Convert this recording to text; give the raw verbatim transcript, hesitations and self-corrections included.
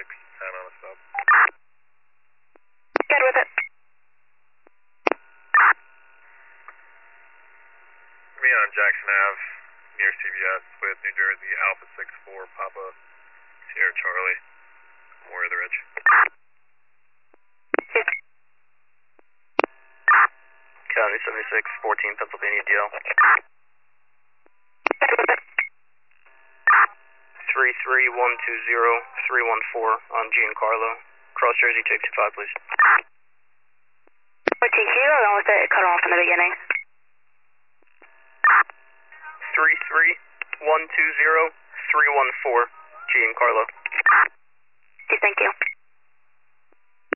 six ten on a stop. Good with it. Me on Jackson Ave, near C V S with New Jersey, Alpha six four, Papa Sierra Charlie, Warrior the Ridge. County seventy-six, fourteen, Pennsylvania, D L. three three one two zero, three one four on Giancarlo. Cross Jersey, take two five, please. What T Q or was it cut off in the beginning? three three one two zero, three one four, Giancarlo. Okay, thank you.